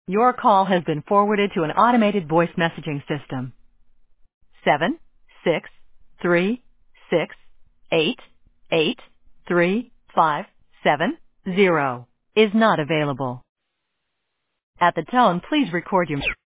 Your call has been forwarded to an automated voice messaging system. 76368835770 is not available. At the tone, please record your